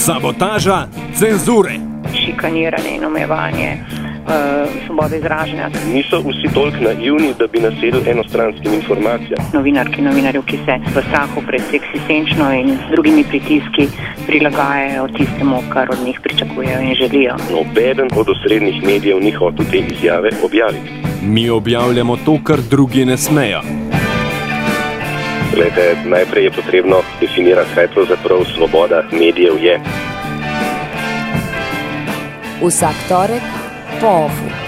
Sabotaža cenzure. Šikaniranje in omejevanje svobode izražanja. Niso vsi toliko naivni, da bi nasedli enostranskim informacijam. Novinarjev, ki se v strahu pred eksistenčno in drugimi pritiski prilagajajo tistemu, kar od njih pričakujejo in želijo. Nobeden od osrednjih medijev ni hotel te izjave objaviti. Mi objavljamo to, kar drugi ne smejo. Glede, najprej je potrebno definirati, kaj pravzaprav svoboda medijev je. Vsak torek po OFU.